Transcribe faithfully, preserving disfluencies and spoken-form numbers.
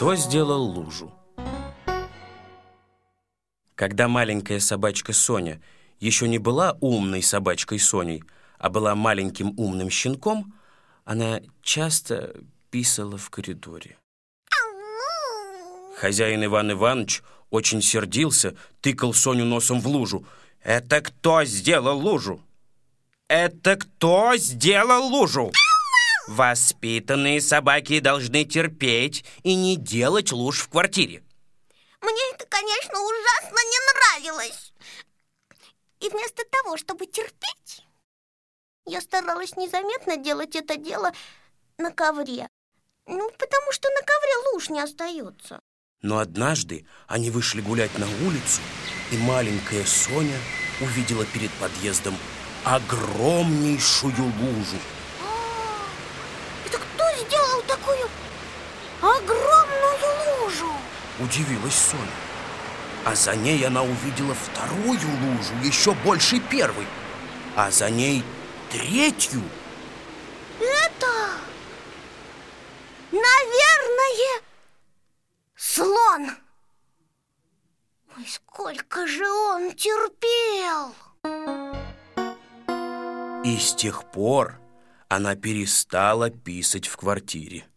Кто сделал лужу? Когда маленькая собачка Соня еще не была умной собачкой Соней, а была маленьким умным щенком, она часто писала в коридоре. Хозяин Иван Иванович очень сердился, тыкал Соню носом в лужу. «Это кто сделал лужу? Это кто сделал лужу? Воспитанные собаки должны терпеть и не делать луж в квартире». Мне это, конечно, ужасно не нравилось. И вместо того, чтобы терпеть, я старалась незаметно делать это дело на ковре. Ну, потому что на ковре луж не остается. Но однажды они вышли гулять на улицу, и маленькая Соня увидела перед подъездом огромнейшую лужу. А, это кто сделал такую огромную лужу? Удивилась Соня. А за ней она увидела вторую лужу, еще больше первой. А за ней третью. Это, наверное, слон. Ой, сколько же он терпел! И с тех пор она перестала писать в квартире.